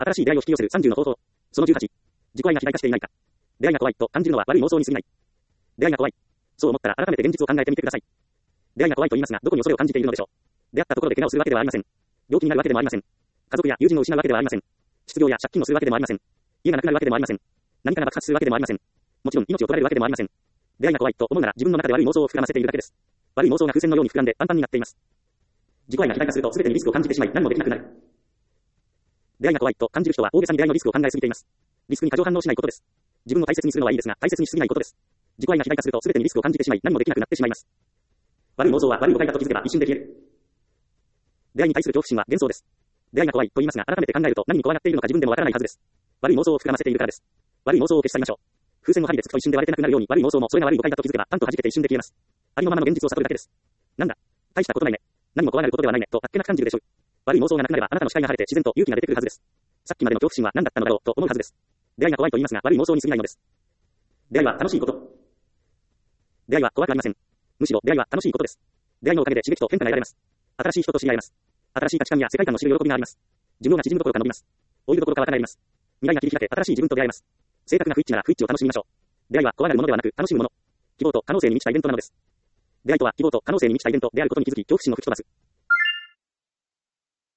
新しい出会いを引き寄せる30の方法。その18。自己愛が肥大化していないか。出会いが怖いと感じるのは悪い妄想に過ぎない。出会いが怖い。そう思ったら改めて現実を考えてみてください。出会いが怖いと言いますが、どこに恐れを感じているのでしょう。出会ったところで怪我をするわけではありません。病気になるわけでもありません。家族や友人を失うわけではありません。失業や借金をするわけでもありません。家がなくなるわけでもありません。何かが爆発するわけでもありません。もちろん命を取られるわけでもありません。出会いが怖いと思うなら自分の中で悪い妄想を膨らませているだけです。悪い妄想が風船のように膨らんでパンパンになっています。自己愛が肥大化すると全てにリスクを感じてしまい何もできなくなる。出会いが怖いと感じる人は大げさに出会いのリスクを考えすぎています。リスクに過剰反応しないことです。自分を大切にするのはいいですが、大切にしすぎないことです。自己愛が肥大化すると全てにリスクを感じてしまい何もできなくなってしまいます。悪い妄想は悪い誤解だと気づけば一瞬で消える。出会いに対する恐怖心は幻想です。出会いが怖いと言いますが、改めて考えると何に怖がっているのか自分でもわからないはずです。悪い妄想を膨らませているからです。悪い妄想を消し去りましょう。風船を針で突くと一瞬で割れてなくなるように悪い妄想もそれが悪い誤解だと気づけばパンと弾けて一瞬で消えます。ありのままの現実を悟るだけです。なんだ、大したことないね。何も怖がることではないねとあっけなく感じるでしょう。悪い妄想がなくなればあなたの視界が晴れて自然と勇気が出てくるはずです。さっきまでの恐怖心は何だったのだろうと思うはずです。出会いが怖いと言いますが悪い妄想に過ぎないのです。出会いは楽しいこと。出会いは怖くありません。むしろ出会いは楽しいことです。出会いのおかげで刺激と変化が得られます。新しい人と知り合えます。新しい価値観や世界観を知る喜びがあります。寿命が縮むどころか伸びます。老いるどころか若返ります。未来が切り開け新しい自分と出会えます。正確な不一致なら不一致を楽しみましょう。出会いは怖がるものではなく楽しむもの。希望と可能性に満ちたイベントなのです。出会いとは希望と可能性に満ちたイベントであることに気づき恐怖心を吹き飛ばす。